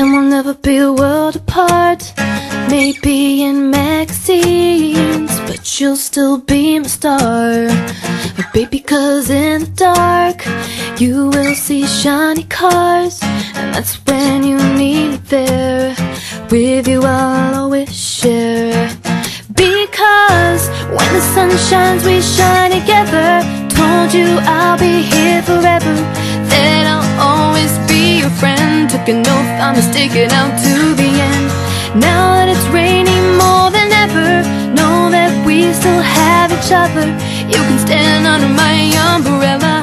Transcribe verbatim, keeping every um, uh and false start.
and we'll never be a world apart. Maybe in magazines, but you'll still be my star. But baby, cause in the dark you will see shiny cars, and that's when you need me there. With you I'll always share. Because when the sun shines we shine together. Told you I'll be here forever, that I'll always be your friend. Took an oath, I'm sticking out to the end. Now that it's raining more than ever, know that we still have each other. You can stand under my umbrella.